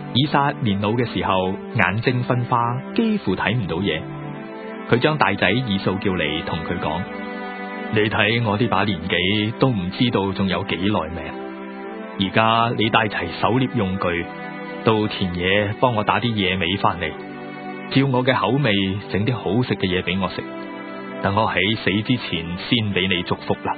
以撒年老嘅時候，眼睛昏花，幾乎睇唔到嘢。佢將大仔以掃叫嚟，同佢講：你睇我呢把年紀，都唔知道仲有幾耐命。而家你帶齊狩獵用具，到田野幫我打啲野味翻嚟，照我嘅口味整啲好食嘅嘢俾我食，等我喺死之前先俾你祝福啦。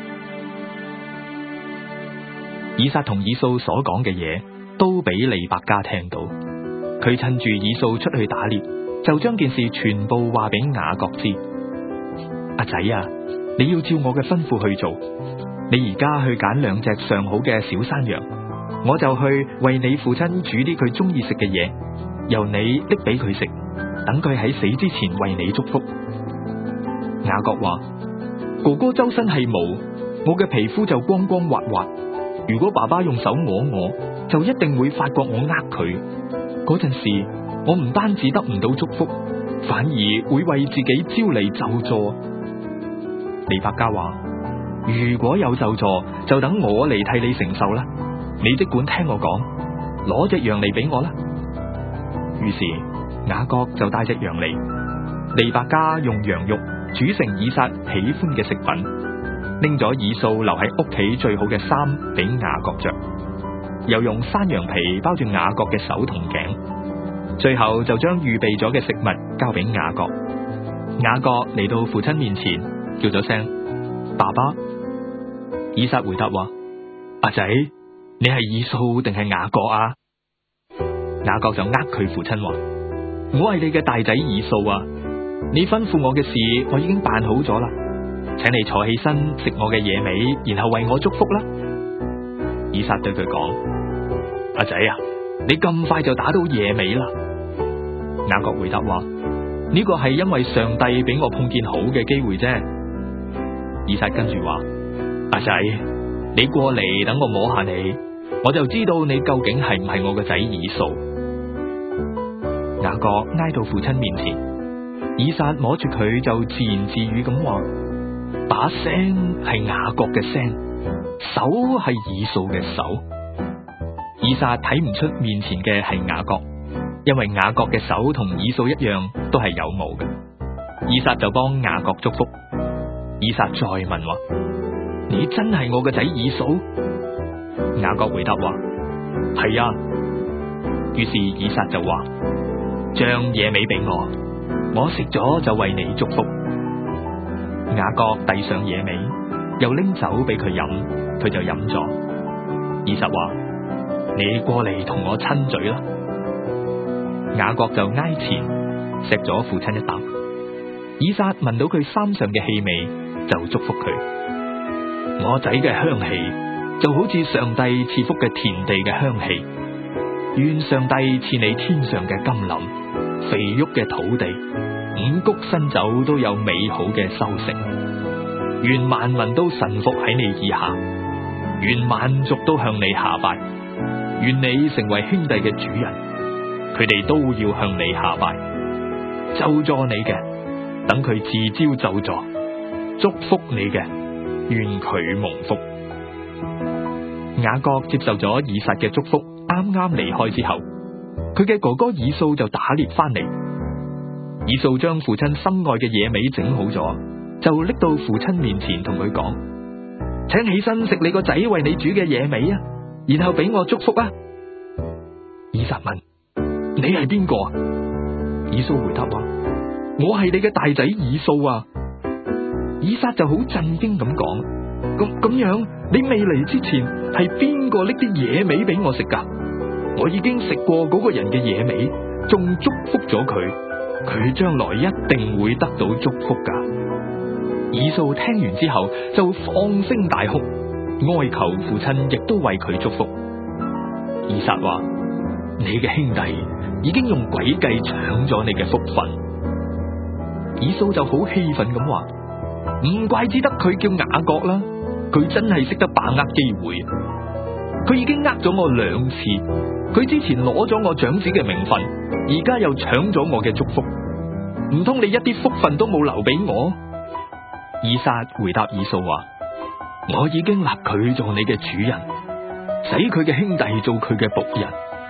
以撒同以掃所講嘅嘢都俾利百加聽到，佢趁住以掃出去打獵，就將件事全部話俾雅各知。阿仔啊，你要照我嘅吩咐去做，你而家去揀2隻上好嘅小山羊，我就去為你父親煮啲佢中意食嘅嘢，由你拎俾佢食，等佢喺死之前為你祝福。雅各話：哥哥周身係毛，我嘅皮膚就光光滑滑，如果爸爸用手摸我，就一定會發覺我呃佢。嗰陣時，我唔單止得唔到祝福，反而會為自己招嚟咒詛。利百加話：如果有咒詛，就等我嚟替你承受啦。你即管聽我講，攞隻羊嚟俾我啦。於是雅各就帶隻羊嚟，利百加用羊肉煮成以撒喜歡嘅食品，拎咗以掃留喺屋企最好嘅衫俾雅各着，又用山羊皮包住雅各嘅手同頸，最後就將預備咗嘅食物交俾雅各。雅各嚟到父親面前，叫咗聲爸爸。以撒回答話：阿仔，你係以掃定係雅各啊？雅各就佢父親話：我係你嘅大仔以掃啊！你吩咐我嘅事，我已經辦好咗啦，請你坐起身食我嘅野味，然後為我祝福啦。以撒對佢講：阿仔啊，你咁快就打到野味啦？雅各回答話：呢個係因為上帝俾我碰見好嘅機會啫。以撒跟住話：阿仔，你過嚟等我摸下你，我就知道你究竟係唔係我個仔以掃。雅各挨到父親面前，以撒摸住佢就自言自語咁話：把聲係雅各嘅聲，手係以掃嘅手。以撒睇唔出面前嘅係雅各，因為雅各嘅手同以掃一樣都係有毛嘅。以撒就幫雅各祝福。以撒再問話：你真係我個仔以掃？雅各回答話：係啊。於是以撒就話：將野味俾我，我食咗就為你祝福。雅各遞上野味，又拎酒俾佢飲，佢就飲咗。以撒話：你過嚟同我親嘴啦。雅各就挨前錫咗父親一啖。以撒聞到佢衫上嘅氣味，就祝福佢：我仔嘅香氣就好似上帝賜福嘅田地嘅香氣，願上帝賜你天上嘅甘霖，肥沃嘅土地，五穀新酒都有美好嘅收成。願萬民都臣服喺你以下，願萬族都向你下拜，願你成為兄弟嘅主人，佢哋都要向你下拜。咒詛你嘅，等佢自招咒詛；祝福你嘅，願佢蒙福。雅各接受咗以撒嘅祝福，啱啱離開之後，佢嘅哥哥以掃就打獵翻嚟。以掃將父親心愛嘅野味整好咗，就拎到父親面前同佢講：請起身食你個仔為你煮嘅野味啊，然後俾我祝福啊。以撒問：你係邊個啊？以掃回答話：我係你嘅大仔以掃啊。以撒就好震驚咁講：咁樣，你未嚟之前係邊個拎啲野味俾我食噶？我已經食過嗰個人嘅野味，仲祝福咗佢，佢將來一定會得到祝福噶。以掃聽完之後就放聲大哭，哀求父親亦都為佢祝福。以撒話：你嘅兄弟已經用詭計搶咗你嘅福分。以掃就好氣憤咁話：唔怪之得佢叫雅各啦，佢真係識得把握機會。佢已經呃咗我2次，佢之前攞咗我長子嘅名分，而家又搶咗我嘅祝福，唔通你一啲福分都冇留俾我？以撒回答以掃話：我已經立佢做你嘅主人，使佢嘅兄弟做佢嘅僕人。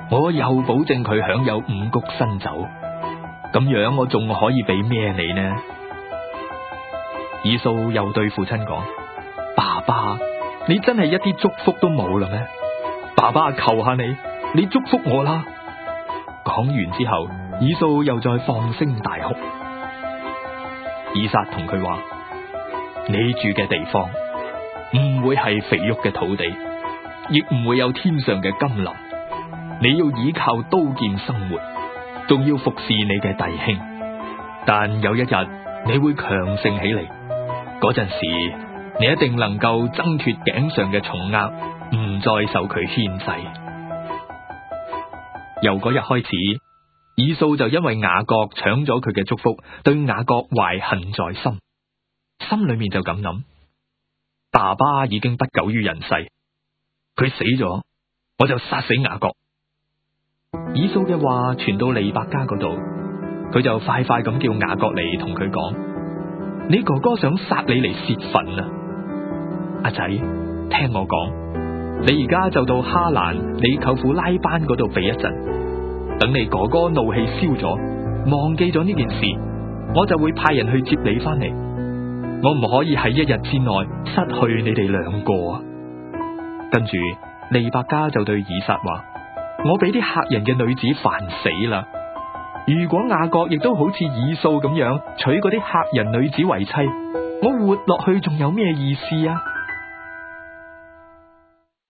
我又保證佢享有五穀新酒，咁樣我仲可以俾咩你呢？以掃又對父親講：爸爸，你真係一啲祝福都冇啦咩？爸爸，求下你祝福我啦！講完之後，以掃又再放聲大哭。以撒同佢話：你住嘅地方唔會係肥沃嘅土地，亦唔會有天上嘅甘霖。你要依靠刀劍生活，仲要服侍你嘅弟兄。但有一日你會強盛起嚟，嗰陣時你一定能夠掙脫頸上嘅重軛，唔再受佢牽制。由嗰日開始，以掃就因為雅各搶咗佢嘅祝福，對雅各懷恨在心，心裏面就咁諗：爸爸已經不久於人世，佢死咗，我就殺死雅各。以掃嘅話傳到利百加嗰度，佢就快快咁叫雅各嚟同佢講：你哥哥想殺你嚟泄憤啊！阿仔，聽我講，你而家就到哈蘭你舅父拉班嗰度避一陣，等你哥哥怒氣消咗，忘記咗呢件事，我就會派人去接你翻嚟。我唔可以喺一日之內失去你哋兩個啊！跟住利百加就對以撒話：我俾啲客人嘅女子煩死啦！如果雅各亦都好似以掃咁樣娶嗰啲客人女子為妻，我活落去仲有咩意思啊？